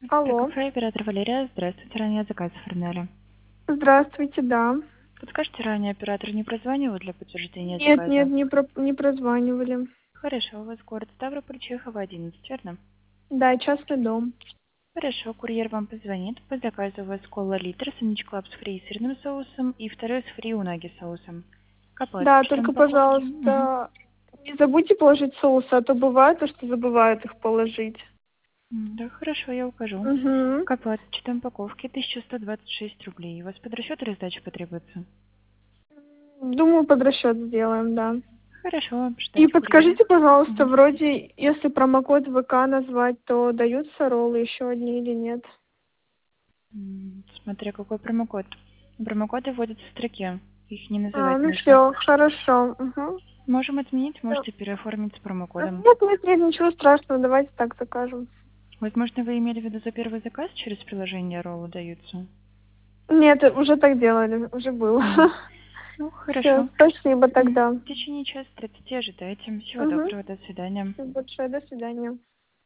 Это Алло. кафе, оператор Валерия. Здравствуйте, ранее заказ оформляли. Здравствуйте, да. Подскажите, ранее оператор не прозванивал для подтверждения Нет, заказа? нет, не прозванивали. Хорошо, у вас город Ставрополь, Чехова, 11, верно? Да, частный дом. Хорошо, курьер вам позвонит. По заказу у вас кола литр, сэндвич клаб с фри сырным соусом и второй с фри унаги соусом. Какой Да, что на только, упаковке? Мгм. пожалуйста, не забудьте положить соус, а то бывает то, что забывают их положить. Да, хорошо, я укажу. Угу. К оплате счетом упаковки 1126 рублей. У вас под расчет или сдача потребуется? Думаю, под расчет сделаем, да. Хорошо, И ждать курьера. подскажите, пожалуйста, Мгм. вроде, если промокод ВК назвать, то даются роллы еще одни или нет? Смотря какой промокод. Промокоды вводятся в строке. Их не А, называть ну нужно. все, хорошо. Угу. Можем отменить, можете переоформить с промокодом. Нет, ничего страшного, давайте так закажем. Возможно, вы имели в виду за первый заказ через приложение роллы даются? Нет, уже так делали, уже было. М, Ну, Все, хорошо. спасибо тогда. В течение часа 30 ожидайте. Всего Угу. доброго, до свидания. Спасибо большое, до свидания.